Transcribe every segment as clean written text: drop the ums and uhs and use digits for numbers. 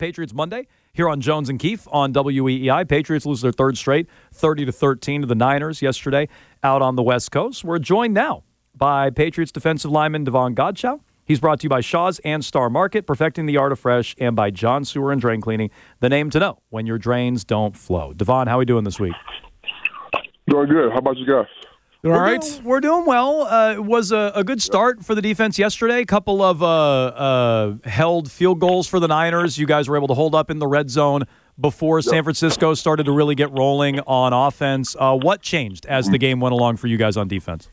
Patriots Monday here on Jones and Keefe on WEEI. Patriots lose their third straight, 30-13 to the Niners yesterday out on the West Coast. We're joined now by Patriots defensive lineman Davon Godchaux. He's brought to you by Shaw's and Star Market, perfecting the art of fresh, and by John Sewer and Drain Cleaning, the name to know when your drains don't flow. Davon, how are we doing this week? Doing good. How about you guys? All right. We're doing well. It was a good start for the defense yesterday. A couple of held field goals for the Niners. You guys were able to hold up in the red zone before San Francisco started to really get rolling on offense. What changed as the game went along for you guys on defense?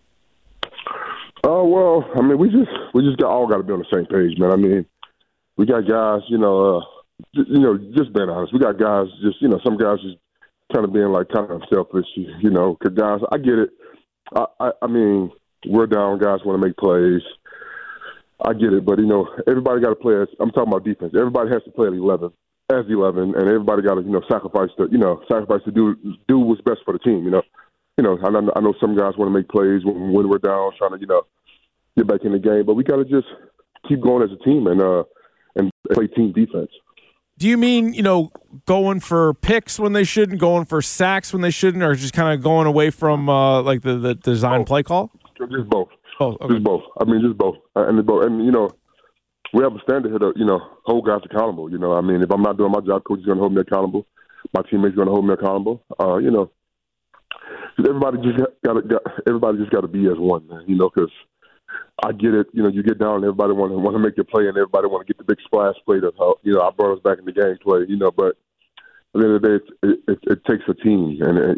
Well, I mean, we just all got to be on the same page, man. I mean, we got guys, just being honest, we got guys some guys just kind of being like kind of selfish, because guys, I get it. I mean, we're down. Guys want to make plays. I get it, but everybody got to play. I'm talking about defense. Everybody has to play at 11, and everybody got to sacrifice to do what's best for the team. I know some guys want to make plays when we're down, trying to get back in the game, but we got to just keep going as a team and play team defense. Do you mean, going for picks when they shouldn't, going for sacks when they shouldn't, or just kind of going away from the design play call? Just both. Oh, okay. Just both. I mean, just both. And we have a standard here to hold guys accountable. I mean, if I'm not doing my job, coach is going to hold me accountable. My teammates are going to hold me accountable. Everybody just got to be as one, man. Because I get it. You get down and everybody want to make your play, and everybody want to get the big splash play that I brought us back in the game play. But at the end of the day, it takes a team,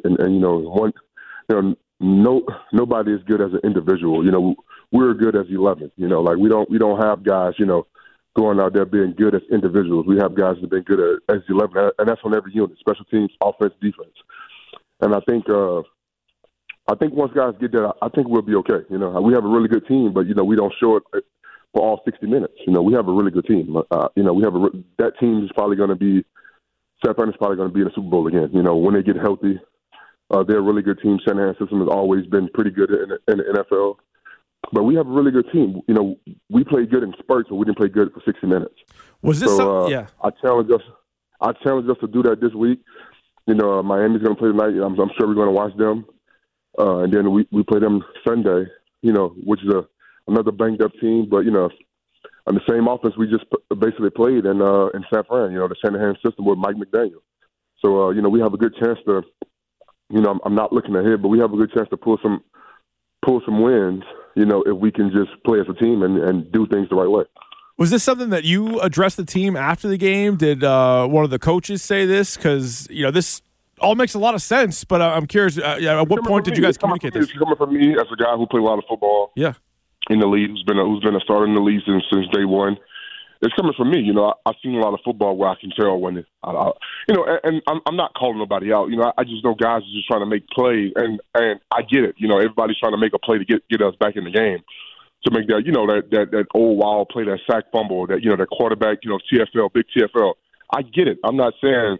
nobody is good as an individual. We're good as 11. We don't have guys going out there being good as individuals. We have guys that have been good as 11, and that's on every unit: special teams, offense, defense. And I think once guys get there, I think we'll be okay. We have a really good team, but we don't show it for all 60 minutes. We have a really good team. That team is probably going to be. San Fran is probably going to be in the Super Bowl again. When they get healthy, they're a really good team. Shanahan's system has always been pretty good in the NFL. But we have a really good team. We played good in spurts, but we didn't play good for 60 minutes. Was this yeah? I challenge us to do that this week. Miami's going to play tonight. I'm sure we're going to watch them. And then we play them Sunday, which is another banged-up team. But, on the same offense we just basically played in San Fran, the Shanahan system with Mike McDaniel. So, we have a good chance to, I'm not looking ahead, but we have a good chance to pull some wins, if we can just play as a team and do things the right way. Was this something that you addressed the team after the game? Did one of the coaches say this? Because, this all makes a lot of sense, but I'm curious, at what point did you guys communicate this? It's coming from me as a guy who played a lot of football in the league, who's been a starter in the league since day one. It's coming from me. I've seen a lot of football where I can tell when and I'm not calling nobody out. I just know guys are just trying to make plays, and I get it. Everybody's trying to make a play to get us back in the game, to make that that old wild play, that sack fumble, that quarterback, TFL, big TFL. I get it. I'm not saying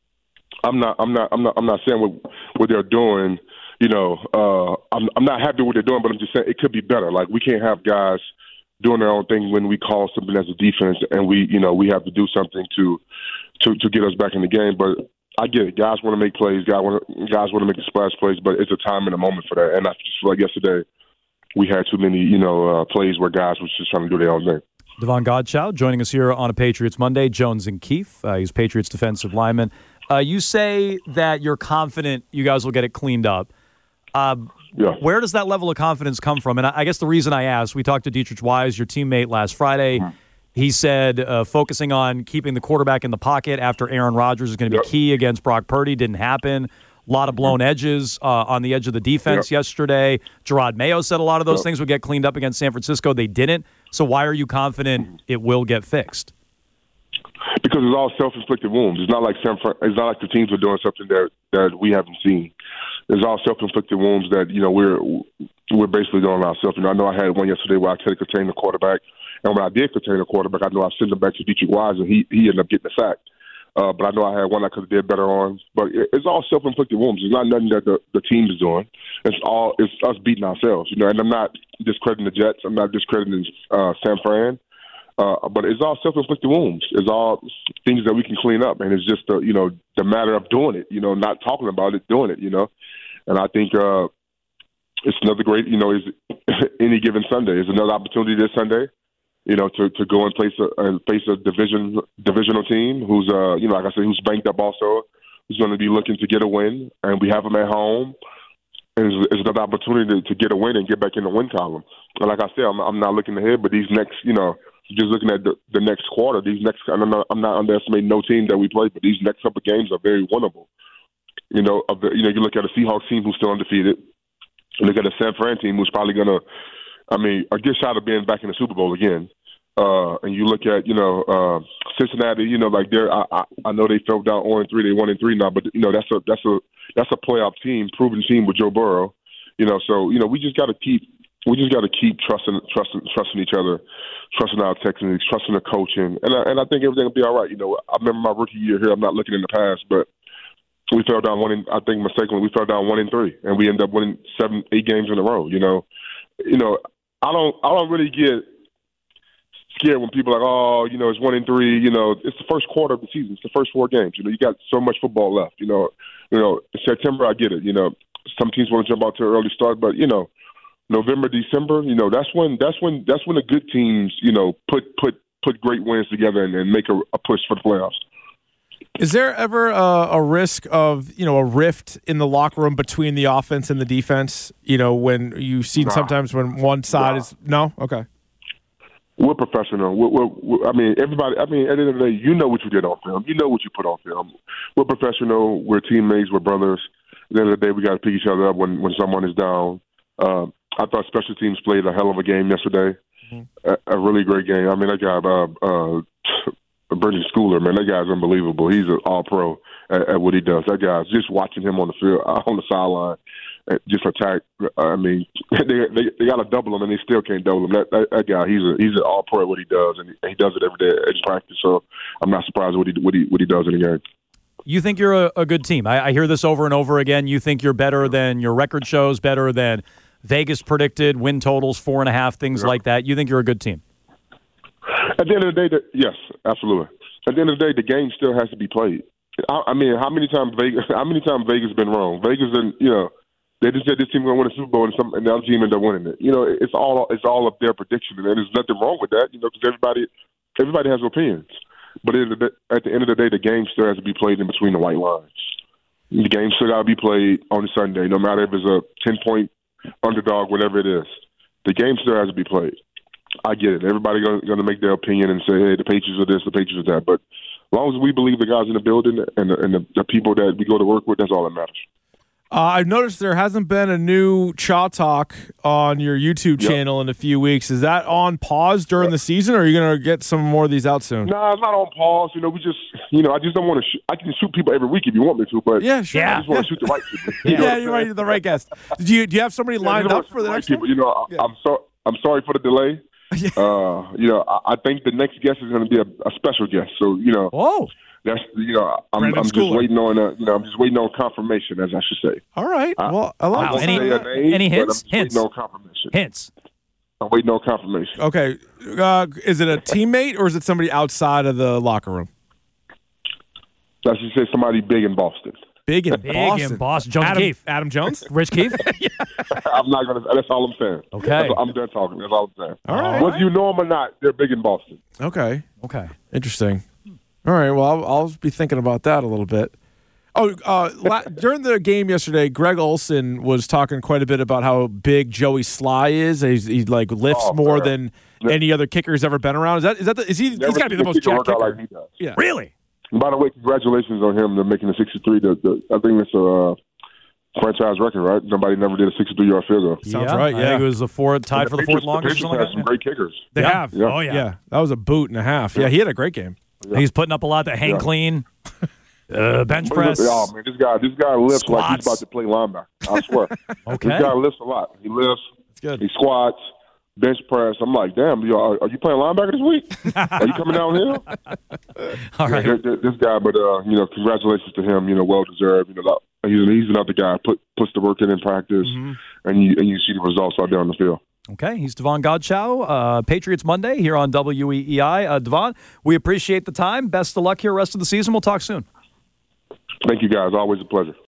what they're doing. I'm not happy with what they're doing, but I'm just saying it could be better. Like, we can't have guys doing their own thing when we call something as a defense, and we have to do something to get us back in the game. But I get it. Guys want to make plays. Guys want to make the splash plays, but it's a time and a moment for that. And I just feel like yesterday we had too many plays where guys were just trying to do their own thing. Davon Godchaux joining us here on a Patriots Monday. Jones and Keefe. He's Patriots defensive lineman. You say that you're confident you guys will get it cleaned up. Where does that level of confidence come from? And I guess the reason I asked, we talked to Dietrich Wise, your teammate, last Friday. He said focusing on keeping the quarterback in the pocket after Aaron Rodgers is going to be key against Brock Purdy. Didn't happen. A lot of blown edges on the edge of the defense yesterday. Gerard Mayo said a lot of those things would get cleaned up against San Francisco. They didn't. So why are you confident it will get fixed? Because it's all self-inflicted wounds. It's not like the teams are doing something that we haven't seen. It's all self-inflicted wounds that we're basically doing ourselves. I know I had one yesterday where I tried to contain the quarterback, and when I did contain the quarterback, I know I sent him back to Dietrich Wise, and he ended up getting a sack. But I know I had one I could have did better on. But it's all self-inflicted wounds. It's not nothing that the team is doing. It's us beating ourselves. And I'm not discrediting the Jets. I'm not discrediting San Fran. But it's all self-inflicted wounds. It's all things that we can clean up, and it's just the matter of doing it. Not talking about it, doing it. And I think it's another great. Is any given Sunday is another opportunity this Sunday. To go and face a divisional team who's like I said, who's banked up also, who's going to be looking to get a win, and we have them at home. And it's another opportunity to get a win and get back in the win column. And like I said, I'm not looking ahead, but these next, just looking at the next quarter, I'm not underestimating no team that we play, but these next couple of games are very winnable. You look at a Seahawks team who's still undefeated. You look at a San Fran team who's probably going to, a good shot of being back in the Super Bowl again. And you look at, Cincinnati, I know they fell down 0-3, they 1-3 now, but that's a playoff team, proven team with Joe Burrow. So we just got to keep trusting each other, trusting our techniques, trusting the coaching, and I think everything will be all right. I remember my rookie year here. I'm not looking in the past, but we fell down mistakenly, we fell down 1-3, and we ended up winning 7-8 games in a row. I don't really get scared when people are like, it's 1-3. It's the first quarter of the season. It's the first 4 games. You got so much football left. In September, I get it. Some teams want to jump out to an early start, but November, December, that's when the good teams, put great wins together and make a push for the playoffs. Is there ever a risk of, a rift in the locker room between the offense and the defense? When you've seen sometimes when one side is no? Okay. We're professional. Everybody. At the end of the day, you know what you did on film. You know what you put on film. We're professional. We're teammates. We're brothers. At the end of the day, we got to pick each other up when someone is down. I thought special teams played a hell of a game yesterday. Mm-hmm. A really great game. That guy, Brendan Schooler, man, that guy's unbelievable. He's an all-pro at what he does. That guy's just watching him on the field, on the sideline, just attack. They got to double him, and they still can't double him. That guy, he's an all-pro at what he does, and he does it every day at practice. So I'm not surprised what he does in the game. You think you're a good team. I hear this over and over again. You think you're better than your record shows, better than Vegas predicted, win totals, 4.5, things like that. You think you're a good team? At the end of the day, yes, absolutely. At the end of the day, the game still has to be played. How many times Vegas been wrong? Vegas didn't, they just said this team going to win a Super Bowl and the other team ended up winning it. It's all of their prediction, and there's nothing wrong with that, because everybody has opinions. But at the end of the day, the game still has to be played in between the white lines. The game still got to be played on Sunday, no matter if it's a 10-point underdog, whatever it is. The game still has to be played. I get it. Everybody's going to make their opinion and say, hey, the Patriots are this, the Patriots are that. But as long as we believe the guys in the building and the people that we go to work with, that's all that matters. I've noticed there hasn't been a new Chaw Talk on your YouTube channel in a few weeks. Is that on pause during the season, or are you going to get some more of these out soon? No, it's not on pause. We just, I just don't want to shoot. I can shoot people every week if you want me to, but yeah, sure. I just want to shoot the right people. You're right, the right guest. Do you have somebody lined up for the next people? I'm sorry for the delay. I think the next guest is going to be a special guest. So, that's I'm just waiting on I'm just waiting on confirmation, as I should say. All right. Well, I like any hints? Hints. No confirmation. Hints. I'm waiting on confirmation. Okay. Is it a teammate or is it somebody outside of the locker room? I should say somebody big in Boston. Big in Boston. Jones Keefe. Adam Jones? Rich Keefe? I'm not going to. That's all I'm saying. Okay. I'm done talking. That's all I'm saying. All right. Whether you know them or not, they're big in Boston. Okay. Interesting. All right. Well, I'll be thinking about that a little bit. During the game yesterday, Greg Olsen was talking quite a bit about how big Joey Sly is. He lifts more than any other kicker who's ever been around. He's got to be the most jacked kicker. Like he does. Yeah. Really? By the way, congratulations on him to making the 63. I think it's a franchise record, right? Nobody never did a 63-yard field goal. Sounds right. Yeah, I think it was tied for the fourth longest. The Patriots have some great kickers. They have. Yeah. Oh yeah. That was a boot and a half. Yeah, he had a great game. Yeah. He's putting up a lot. That hang clean, bench press. Oh man, this guy lifts squats. like he's about to play linebacker. I swear. Okay. This guy lifts a lot. He lifts. That's good. He squats. Bench press. I'm like, damn, are you playing linebacker this week? Are you coming downhill? All right. This guy, but congratulations to him. Well deserved. He's another guy puts the work in practice, and you see the results out there on the field. Okay, he's Devon Godchow, Patriots Monday here on WEEI. Devon, we appreciate the time. Best of luck here rest of the season. We'll talk soon. Thank you, guys. Always a pleasure.